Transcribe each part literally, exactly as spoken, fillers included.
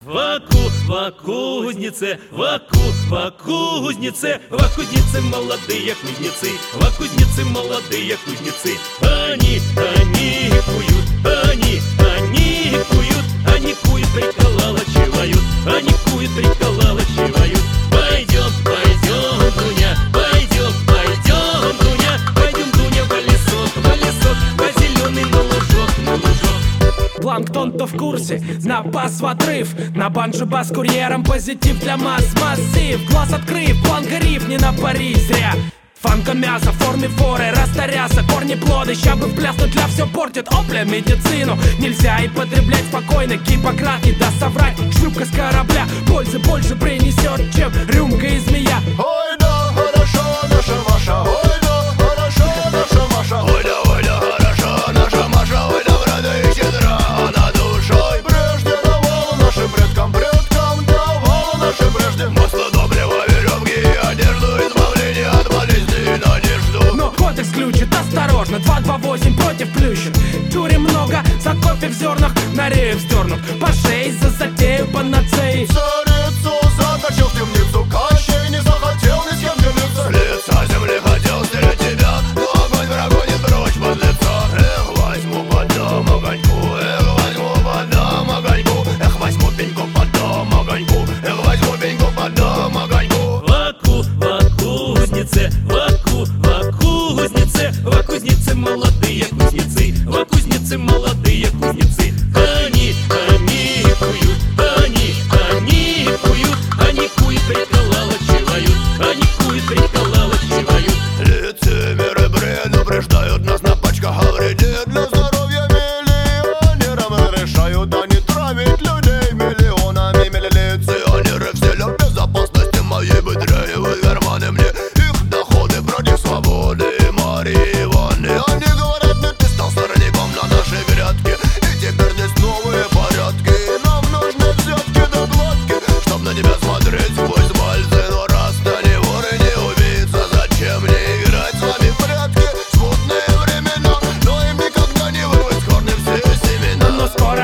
Ваку, ва кузнице, ваку, ва кузнице, ва кузнице молодые кузнецы, ва кузнице молодые кузнецы. Они, они куют, они, они куют, они куют, прикололачивают, они куют, прикололачивают. Пойдем, пойдем, Дуня, пойдем, пойдем, Дуня, пойдем, Дуня, в лесок, в лесок, по зеленый на лужок, на лужок. Планктон-то в курсе, на пас в отрыв, на банджо-бас курьером позитив для масс, массив. Глаз открыв, план горив, не напари зря. Фанка мясо в форме форы, растаряса, корни плоды, ща бы впляснуть, для все портит, опля, медицину нельзя и потреблять спокойно, Гиппократ не даст соврать, шлюпка с корабля пользы больше принесет, чем рюмка и змея. Ой, да, хорошо, наша Маша, ой, да, хорошо, наша Маша, ой, да, ой, да, хорошо, наша Маша, ой, да, врата и щедра, она душой прежде давала нашим предкам, предкам давала нашим прежде. Масло доброго, веревки и одежду, избавление от болезни и надежду. Но кодекс ключит, осторожно, два два восемь против плющин. Дури много, за кофе в зернах, на рею вздернут, по шее за затею панацеи. Царицу затащил в темницу, Кощей не захотел ни с кем делиться. С лица земли хотел стереть тебя, но огонь врагу не прочь подлеца. Эх, возьму подам огоньку, эх, возьму подам огоньку, эх, возьму пеньку подам огоньку, эх, возьму пеньку подам огоньку. Ваку, ва кузнице, ваку, ва кузнице, ва кузнице молодые кузнецы, ва кузнице молодые кузнецы. Они, они куют, они, они куют, они куют, прикололачивают, они куют, прикололачивают. Лицемеры предупреждают нас на пачках о вреде для здоровья миллионерам. Решают они травить людей миллионами миллилиционеры. В целях безопасности моей вытряивают карманы мне их доходы против свободы Марии Ивановны. Они говорят, нет, ты стал сорняком на нашей грядке, и теперь здесь новые порядки. И нам нужны взятки да гладки, чтоб на тебя смотреть сквозь пальцы. Но раз ты не вор и не убийца, зачем мне играть с вами в прятки? Смутные времена, но им никогда не вырвать с корня все семена. Но скоро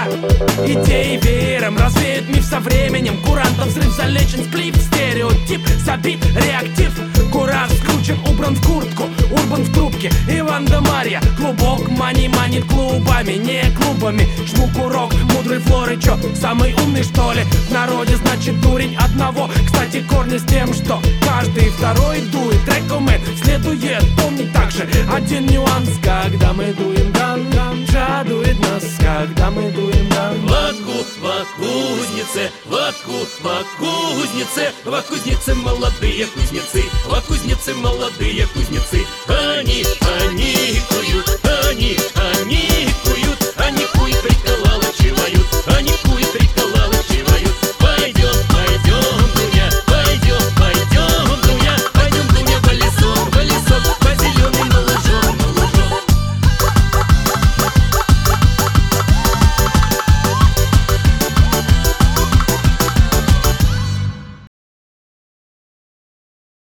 идеи веером развеют миф со временем. Курантом взрыв залечен, сплит, стереотип забит, реактив. Кураж скручен, убран в куртку, Урбан в трубке, Иван да Марья. Клубок мани манит клубами, не клубами. Жму курок, мудрый флоры, чё, самый умный что ли? В народе значит дурень одного. Кстати, корни с тем, что каждый второй дует. Рекомен следует помнить также один нюанс. Когда мы дуем ган, ганджа дует нас. Когда мы дуем ган. Ваку, ва кузнице, ваку, ва кузнице, ва кузнице молодые кузнецы, ва кузнице молодые кузнецы. Они, они